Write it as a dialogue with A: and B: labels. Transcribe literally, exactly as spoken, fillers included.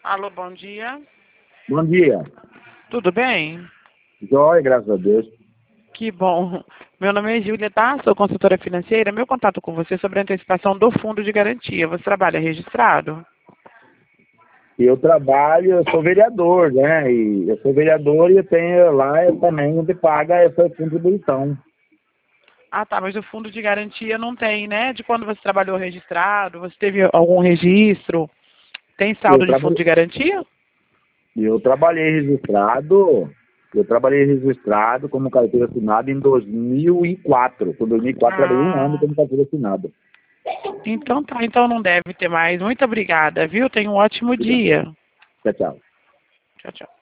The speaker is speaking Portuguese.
A: Alô, bom dia.
B: Bom dia.
A: Tudo bem?
B: Jóia, graças a Deus.
A: Que bom. Meu nome é Júlia, tá? Sou consultora financeira. Meu contato com você é sobre a antecipação do fundo de garantia. Você trabalha registrado?
B: Eu trabalho, eu sou vereador, né? E eu sou vereador e eu tenho lá eu também onde paga essa contribuição.
A: Ah, tá. Mas o fundo de garantia não tem, né? De quando você trabalhou registrado? Você teve algum registro? Tem
B: Eu,
A: saldo de fundo
B: traba...
A: de garantia?
B: eu trabalhei registrado, eu trabalhei registrado como carteira assinada em dois mil e quatro. Em dois mil e quatro trabalhei um ano
A: Ah,
B: como carteira assinada.
A: então tá. Então não deve ter mais. Muito obrigada, viu? Tenha um ótimo
B: Obrigado.
A: dia.
B: Tchau, tchau.
A: Tchau, tchau.